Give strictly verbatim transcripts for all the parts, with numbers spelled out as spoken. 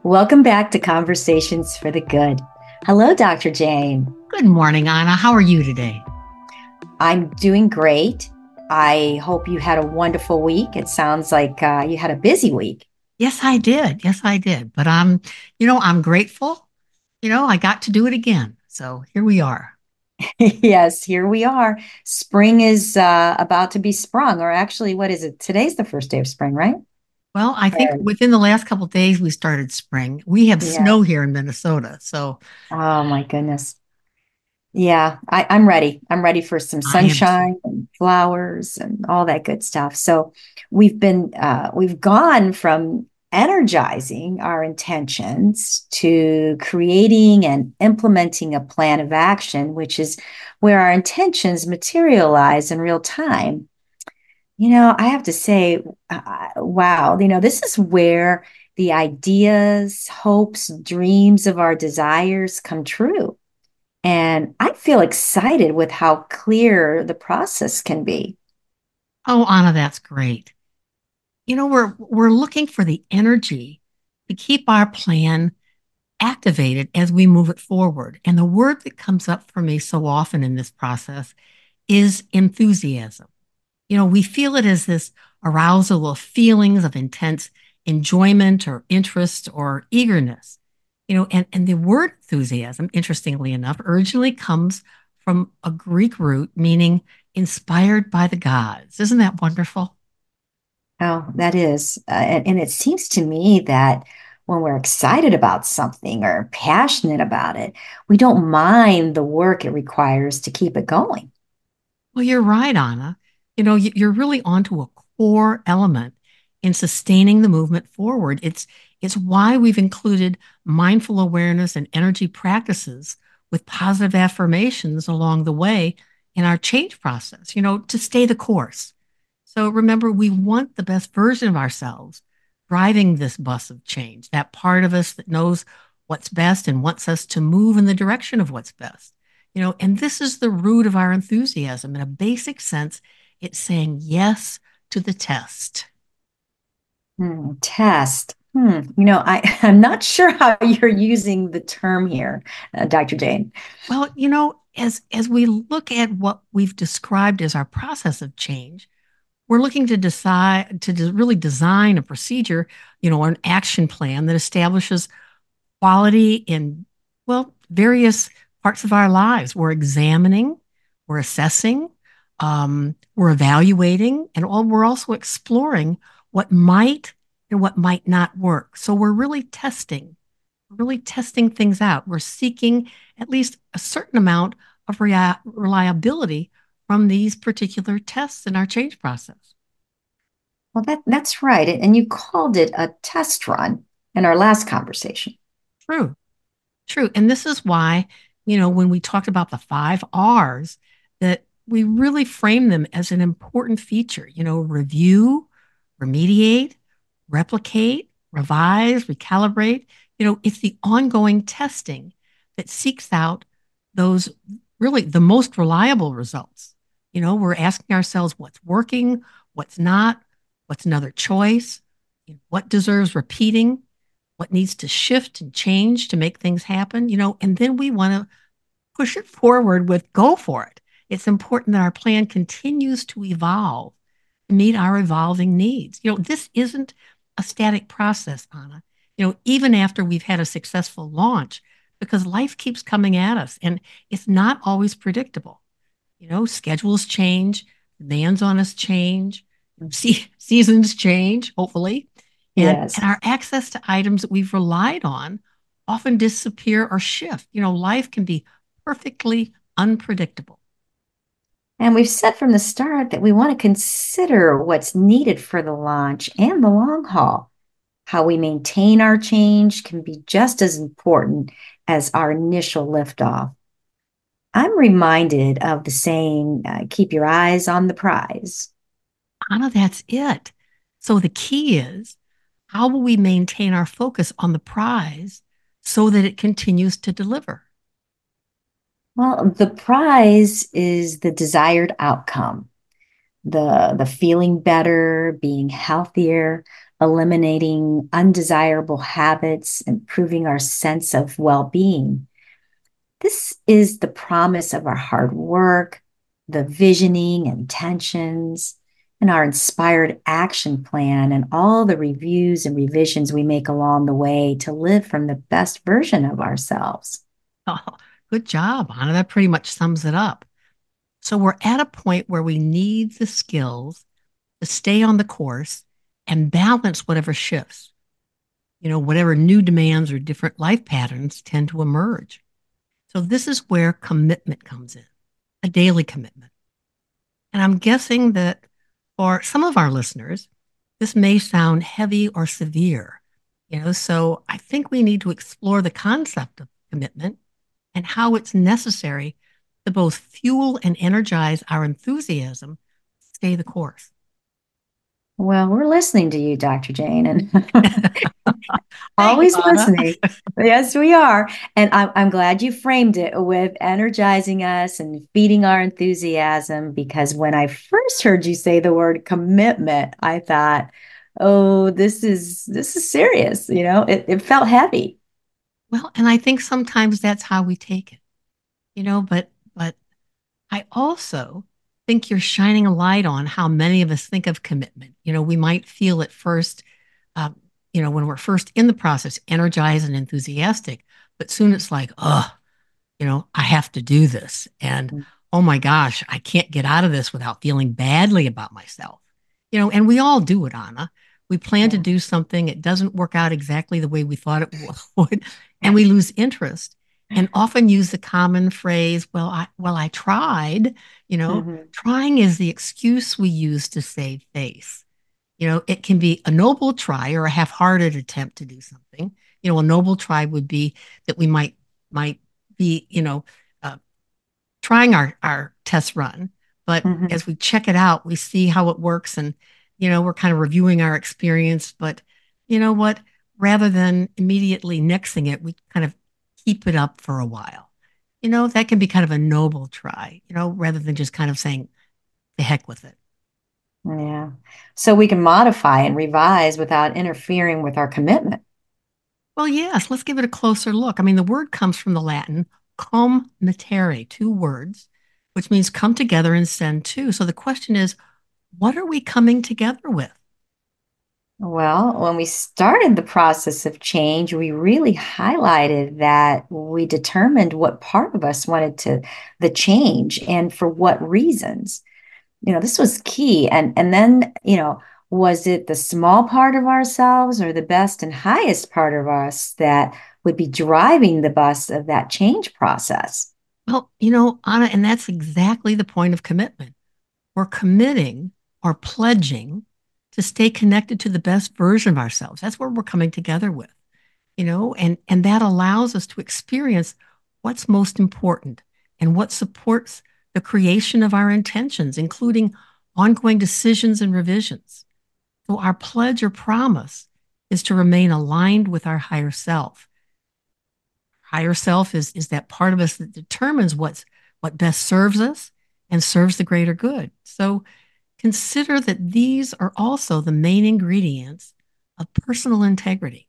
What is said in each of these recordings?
Welcome back to Conversations for the Good. Hello, Doctor Jane. Good morning, Anna. How are you today? I'm doing great. I hope you had a wonderful week. It sounds like uh, you had a busy week. Yes, I did. Yes, I did. But I'm, you know, I'm grateful. You know, I got to do it again. So here we are. Yes, here we are. Spring is uh, about to be sprung, or actually, what is it? Today's the first day of spring, right? Well, I think Or- within the last couple of days we started spring. We have yeah. snow here in Minnesota, so Oh my goodness. Yeah, I, I'm ready. I'm ready for some I am too. sunshine and flowers and all that good stuff. So we've been uh, we've gone from energizing our intentions to creating and implementing a plan of action, which is where our intentions materialize in real time. You know, I have to say, uh, wow, you know, this is where the ideas, hopes, dreams of our desires come true. And I feel excited with how clear the process can be. Oh, Anna, that's great. You know, we're we're looking for the energy to keep our plan activated as we move it forward. And the word that comes up for me so often in this process is enthusiasm. You know, we feel it as this arousal of feelings of intense enjoyment or interest or eagerness. You know, and, and the word enthusiasm, interestingly enough, originally comes from a Greek root meaning inspired by the gods. Isn't that wonderful? Oh, that is. Uh, and, and it seems to me that when we're excited about something or passionate about it, we don't mind the work it requires to keep it going. Well, you're right, Anna. You know, you- you're really onto a core element in sustaining the movement forward. It's it's why we've included mindful awareness and energy practices with positive affirmations along the way in our change process, you know, to stay the course. So remember, we want the best version of ourselves driving this bus of change, that part of us that knows what's best and wants us to move in the direction of what's best. You know, and this is the root of our enthusiasm. In a basic sense, it's saying yes to the test. Hmm, test. Hmm. You know, I, I'm not sure how you're using the term here, uh, Doctor Jane. Well, you know, as as we look at what we've described as our process of change, we're looking to decide to de- really design a procedure, you know, or an action plan that establishes quality in, well, various parts of our lives. We're examining, we're assessing, um, we're evaluating, and all, we're also exploring what might and what might not work. So we're really testing, really testing things out. We're seeking at least a certain amount of rea- reliability from these particular tests in our change process. Well, that, that's right. And you called it a test run in our last conversation. True. True. And this is why, you know, when we talked about the five R's, that we really frame them as an important feature, you know, review, remediate, replicate, revise, recalibrate. You know, it's the ongoing testing that seeks out those really the most reliable results. You know, we're asking ourselves what's working, what's not, what's another choice, what deserves repeating, what needs to shift and change to make things happen, you know, and then we want to push it forward with go for it. It's important that our plan continues to evolve to meet our evolving needs. You know, this isn't a static process, Anna. You know, even after we've had a successful launch, because life keeps coming at us and it's not always predictable. You know, schedules change, demands on us change, see, seasons change, hopefully, and Yes. and our access to items that we've relied on often disappear or shift. You know, life can be perfectly unpredictable. And we've said from the start that we want to consider what's needed for the launch and the long haul. How we maintain our change can be just as important as our initial liftoff. I'm reminded of the saying, uh, keep your eyes on the prize. Anna, that's it. So the key is how will we maintain our focus on the prize so that it continues to deliver? Well, the prize is the desired outcome, the, the feeling better, being healthier, eliminating undesirable habits, improving our sense of well being. This is the promise of our hard work, the visioning, intentions, and our inspired action plan, and all the reviews and revisions we make along the way to live from the best version of ourselves. Oh, good job, Anna. That pretty much sums it up. So we're at a point where we need the skills to stay on the course and balance whatever shifts, you know, whatever new demands or different life patterns tend to emerge. So this is where commitment comes in, a daily commitment. And I'm guessing that for some of our listeners, this may sound heavy or severe, you know, so I think we need to explore the concept of commitment and how it's necessary to both fuel and energize our enthusiasm, stay the course. Well, we're listening to you, doctor Jane, and Thanks, always Anna. listening. Yes, we are. And I'm, I'm glad you framed it with energizing us and feeding our enthusiasm, because when I first heard you say the word commitment, I thought, oh, this is this is serious. You know, it, it felt heavy. Well, and I think sometimes that's how we take it, you know, but but I also think you're shining a light on how many of us think of commitment. You know, we might feel at first, um, you know, when we're first in the process, energized and enthusiastic, but soon it's like, oh, you know, I have to do this. And oh my gosh, I can't get out of this without feeling badly about myself. You know, and we all do it, Anna. We plan to Yeah. do something, it doesn't work out exactly the way we thought it would, and we lose interest and often use the common phrase, well, I well, I tried, you know, Mhm. trying is the excuse we use to save face. You know, it can be a noble try or a half-hearted attempt to do something. You know, a noble try would be that we might might be, you know, uh, trying our our test run, but Mhm. as we check it out, we see how it works, and you know, we're kind of reviewing our experience. But you know what? Rather than immediately nixing it, we kind of keep it up for a while. You know, that can be kind of a noble try. You know, rather than just kind of saying the heck with it. Yeah. So we can modify and revise without interfering with our commitment. Well, yes, let's give it a closer look. I mean, the word comes from the Latin cum mittere, two words, which means come together and send to. So the question is, what are we coming together with? Well, when we started the process of change, we really highlighted that we determined what part of us wanted to the change and for what reasons. You know, this was key. And and then, you know, was it the small part of ourselves or the best and highest part of us that would be driving the bus of that change process? Well, you know, Anna, and that's exactly the point of commitment. We're committing or pledging to stay connected to the best version of ourselves. That's what we're coming together with, you know, and and that allows us to experience what's most important and what supports the creation of our intentions, including ongoing decisions and revisions. So our pledge or promise is to remain aligned with our higher self. Higher self is, is that part of us that determines what's what best serves us and serves the greater good. So consider that these are also the main ingredients of personal integrity.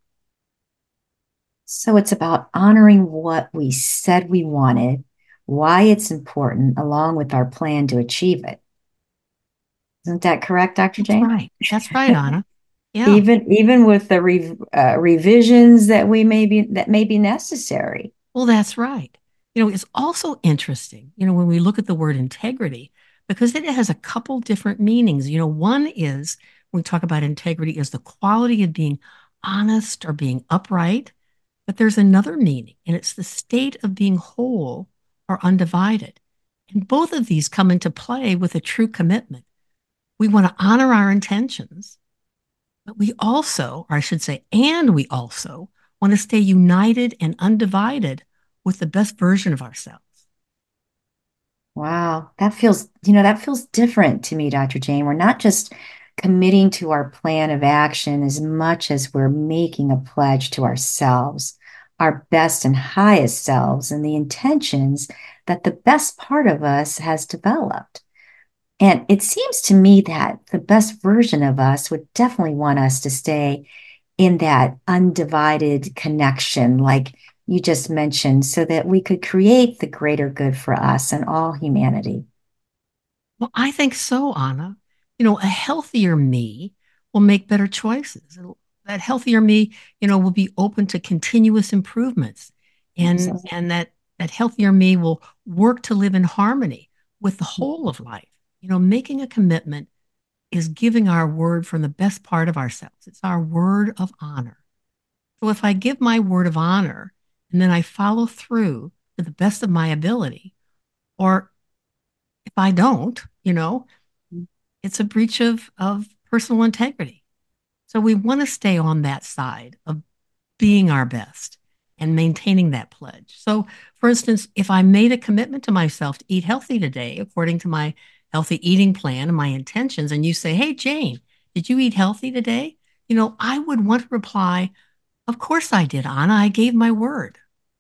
So it's about honoring what we said we wanted, why it's important, along with our plan to achieve it. Isn't that correct, doctor That's Jane? right. That's right, Anna. Yeah. Even even with the re, uh, revisions that we may be that may be necessary. Well, that's right. You know, it's also interesting, you know, when we look at the word integrity, because it has a couple different meanings. You know, one is when we talk about integrity is the quality of being honest or being upright, but there's another meaning, and it's the state of being whole or undivided. And both of these come into play with a true commitment. We want to honor our intentions, but we also, or I should say, and we also want to stay united and undivided with the best version of ourselves. Wow, that feels, you know, that feels different to me, doctor Jane. We're not just committing to our plan of action as much as we're making a pledge to ourselves, our best and highest selves, and the intentions that the best part of us has developed. And it seems to me that the best version of us would definitely want us to stay in that undivided connection, like you just mentioned, so that we could create the greater good for us and all humanity. Well, I think so, Anna. You know, a healthier me will make better choices. It'll- that healthier me, you know, will be open to continuous improvements, and Absolutely. and that that healthier me will work to live in harmony with the whole of life. You know, making a commitment is giving our word from the best part of ourselves. It's our word of honor. So if I give my word of honor and then I follow through to the best of my ability, or if I don't, you know, it's a breach of, of personal integrity. So we want to stay on that side of being our best and maintaining that pledge. So, for instance, if I made a commitment to myself to eat healthy today, according to my healthy eating plan and my intentions, and you say, "Hey, Jane, did you eat healthy today?" You know, I would want to reply, "Of course I did, Anna. I gave my word."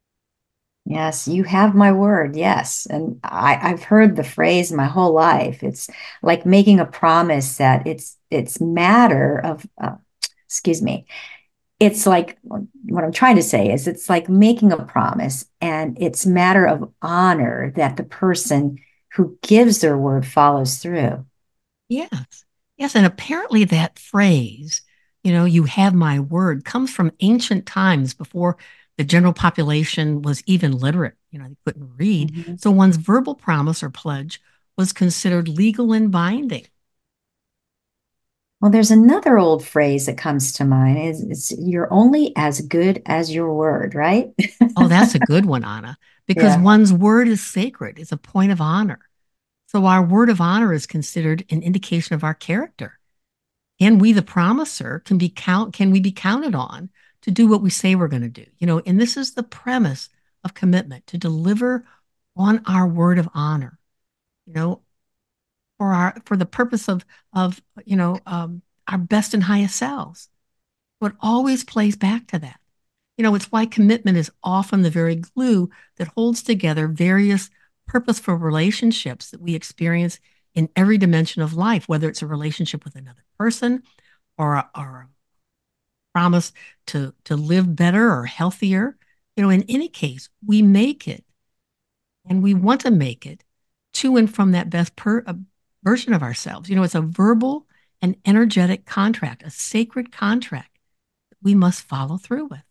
Yes, you have my word. Yes. And I, I've heard the phrase my whole life. It's like making a promise that it's it's matter of uh, excuse me. It's like what I'm trying to say is it's like making a promise and it's matter of honor that the person who gives their word follows through. Yes. Yes. And apparently that phrase, you know, you have my word, comes from ancient times before the general population was even literate. You know, they couldn't read. Mhm. So one's verbal promise or pledge was considered legal and binding. Well, there's another old phrase that comes to mind is, is you're only as good as your word, right? Oh, that's a good one, Anna, because Yeah. one's word is sacred. It's a point of honor. So our word of honor is considered an indication of our character. And we, the promiser, can be count can we be counted on to do what we say we're going to do? You know, and this is the premise of commitment to deliver on our word of honor. You know, for our for the purpose of of you know um, our best and highest selves. So it always plays back to that. You know, it's why commitment is often the very glue that holds together various purposeful relationships that we experience in every dimension of life, whether it's a relationship with another person or a, or a promise to to live better or healthier. You know, in any case, we make it and we want to make it to and from that best per, uh, version of ourselves. You know, it's a verbal and energetic contract, a sacred contract that we must follow through with.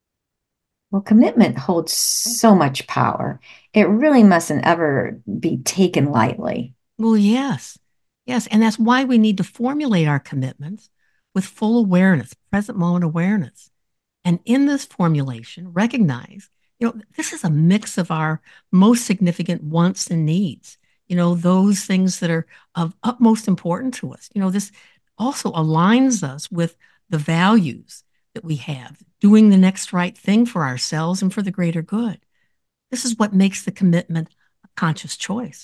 Well, commitment holds so much power. It really mustn't ever be taken lightly. Well, yes, yes, and that's why we need to formulate our commitments with full awareness, present moment awareness. And in this formulation, recognize, you know, this is a mix of our most significant wants and needs, you know, those things that are of utmost importance to us. You know, this also aligns us with the values that we have, doing the next right thing for ourselves and for the greater good. This is what makes the commitment a conscious choice.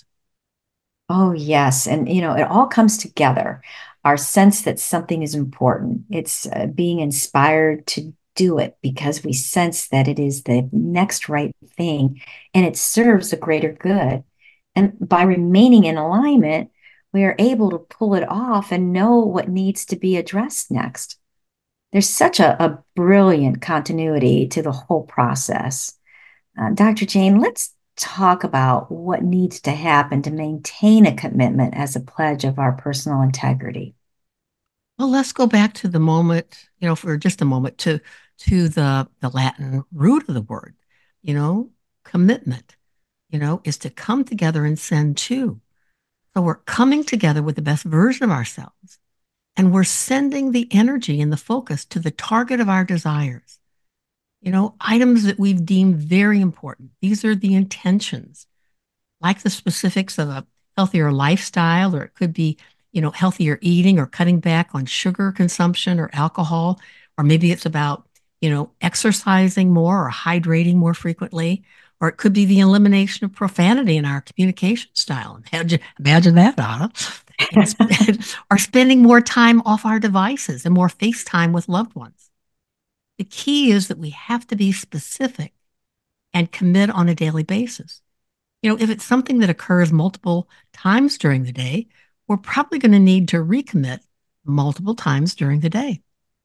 Oh, yes. And, you know, it all comes together. Our sense that something is important. It's uh, being inspired to do it because we sense that it is the next right thing and it serves a greater good. And by remaining in alignment, we are able to pull it off and know what needs to be addressed next. There's such a, a brilliant continuity to the whole process. Uh, doctor Jane, let's talk about what needs to happen to maintain a commitment as a pledge of our personal integrity. Well, let's go back to the moment, you know, for just a moment to to the the Latin root of the word, you know, commitment, you know, is to come together and send to. So we're coming together with the best version of ourselves and we're sending the energy and the focus to the target of our desires. You know, items that we've deemed very important. These are the intentions like the specifics of a healthier lifestyle, or it could be, you know, healthier eating or cutting back on sugar consumption or alcohol, or maybe it's about, you know, exercising more or hydrating more frequently, or it could be the elimination of profanity in our communication style. Imagine, imagine that, Anna. And, or spending more time off our devices and more face time with loved ones. The key is that we have to be specific and commit on a daily basis. You know, if it's something that occurs multiple times during the day, we're probably going to need to recommit multiple times during the day.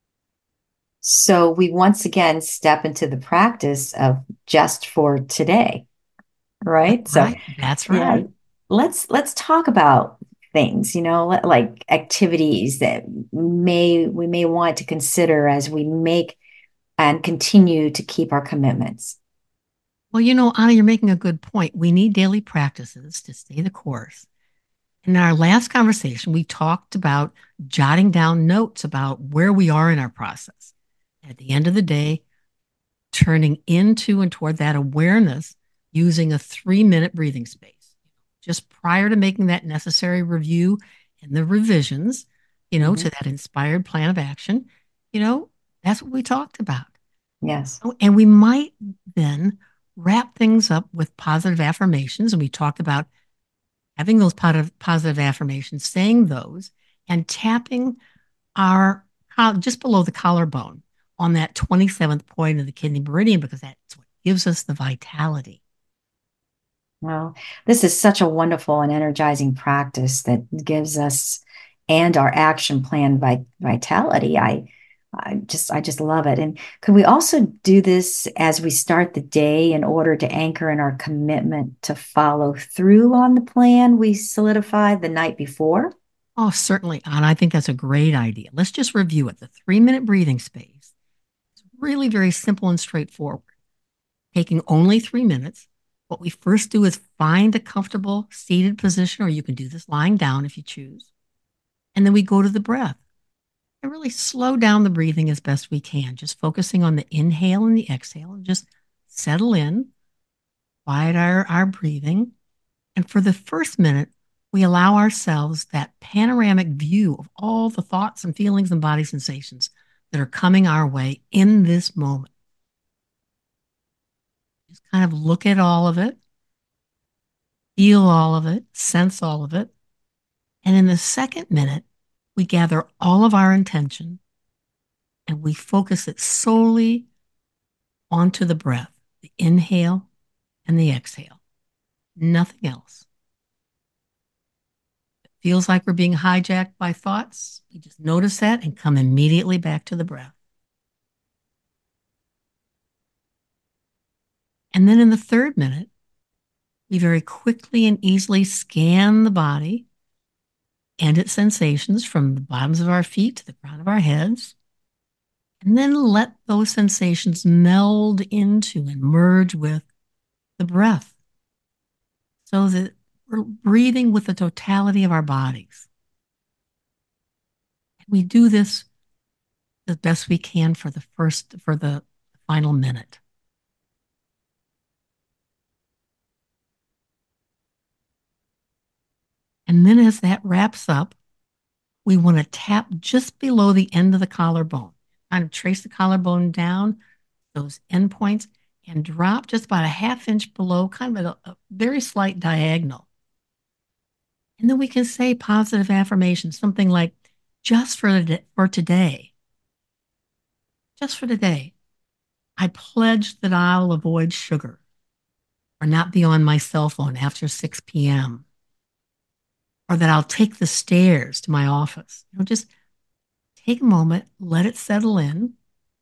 So we once again step into the practice of just for today, That's right? So right. That's yeah, right. let's let's talk about things, you know, li- like activities that may we may want to consider as we make and continue to keep our commitments. Well, you know, Anna, you're making a good point. We need daily practices to stay the course. In our last conversation, we talked about jotting down notes about where we are in our process. At the end of the day, turning into and toward that awareness using a three minute breathing space. Just prior to making that necessary review and the revisions, you know, Mhm. to that inspired plan of action, you know, that's what we talked about. Yes. Oh, and we might then wrap things up with positive affirmations. And we talked about having those positive, positive affirmations, saying those, and tapping our just below the collarbone on that twenty-seventh point of the kidney meridian because that's what gives us the vitality. Well, this is such a wonderful and energizing practice that gives us and our action plan vi vitality. I, I just, I just love it. And could we also do this as we start the day in order to anchor in our commitment to follow through on the plan we solidified the night before? Oh, certainly. And I think that's a great idea. Let's just review it. The three minute breathing space. It's really very simple and straightforward, taking only three minutes. What we first do is find a comfortable seated position, or you can do this lying down if you choose. And then we go to the breath and really slow down the breathing as best we can, just focusing on the inhale and the exhale and just settle in, quiet our, our breathing. And for the first minute, we allow ourselves that panoramic view of all the thoughts and feelings and body sensations that are coming our way in this moment. Just kind of look at all of it, feel all of it, sense all of it. And in the second minute, we gather all of our intention and we focus it solely onto the breath, the inhale and the exhale, nothing else. It feels like we're being hijacked by thoughts. We just notice that and come immediately back to the breath. And then in the third minute, we very quickly and easily scan the body and its sensations from the bottoms of our feet to the crown of our heads, and then let those sensations meld into and merge with the breath so that we're breathing with the totality of our bodies. And we do this the best we can for the first, for the final minute. And then as that wraps up, we want to tap just below the end of the collarbone, kind of trace the collarbone down, those endpoints, and drop just about a half inch below, kind of a, a very slight diagonal. And then we can say positive affirmations, something like, just for, the, for today, just for today, I pledge that I'll avoid sugar or not be on my cell phone after six p m or that I'll take the stairs to my office. You know, just take a moment, let it settle in,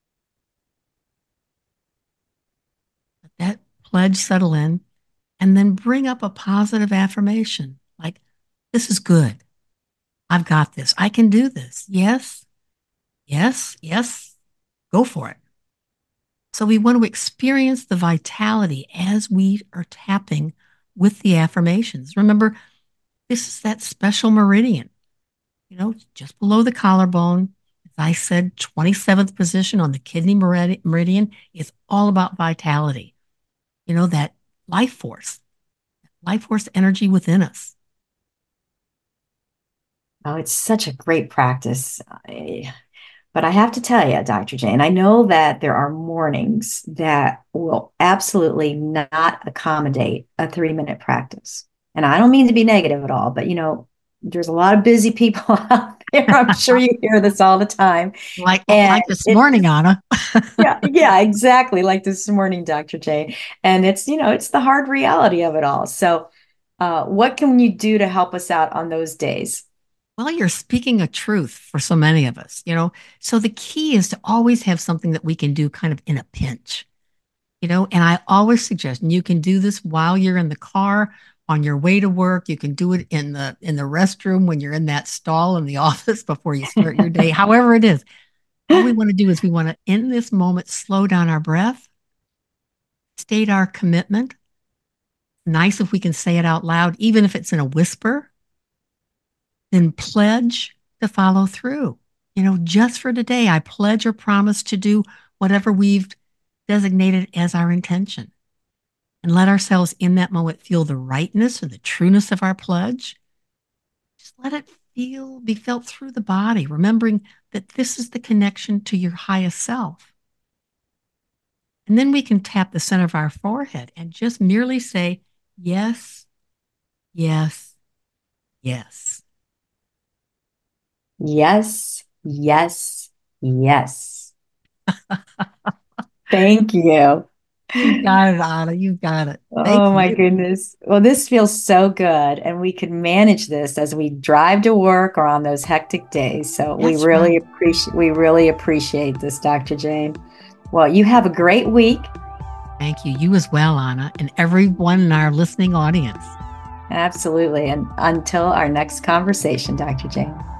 let that pledge settle in, and then bring up a positive affirmation like, this is good. I've got this. I can do this. Yes, yes, yes. Go for it. So we want to experience the vitality as we are tapping with the affirmations. Remember, this is that special meridian, you know, just below the collarbone. As I said, twenty-seventh position on the kidney meridian is all about vitality, you know, that life force, life force energy within us. Oh, it's such a great practice. I- But I have to tell you, doctor Jane, I know that there are mornings that will absolutely not accommodate a three minute practice. And I don't mean to be negative at all, but you know, there's a lot of busy people out there. I'm sure you hear this all the time. like And like this it morning, just, Anna. yeah, yeah, exactly. Like this morning, doctor Jane. And it's, you know, it's the hard reality of it all. So Uh, what can you do to help us out on those days? Well, you're speaking a truth for so many of us, you know. So the key is to always have something that we can do kind of in a pinch, you know. And I always suggest, and you can do this while you're in the car on your way to work. You can do it in the in the restroom when you're in that stall in the office before you start your day. However it is, all we want to do is we want to, in this moment, slow down our breath, state our commitment. Nice if we can say it out loud, even if it's in a whisper, then pledge to follow through. You know, just for today, I pledge or promise to do whatever we've designated as our intention. And let ourselves in that moment feel the rightness or the trueness of our pledge. Just let it feel, be felt through the body, remembering that this is the connection to your highest self. And then we can tap the center of our forehead and just merely say, yes, yes, yes. Yes, yes, yes. Thank you. You've got it, Anna. You've got it. Thank Oh my you. goodness. Well, this feels so good. And we could manage this as we drive to work or on those hectic days. So we That's really right. appreciate we really appreciate this, Doctor Jane. Well, you have a great week. Thank you. You as well, Anna, and everyone in our listening audience. Absolutely. And until our next conversation, Doctor Jane.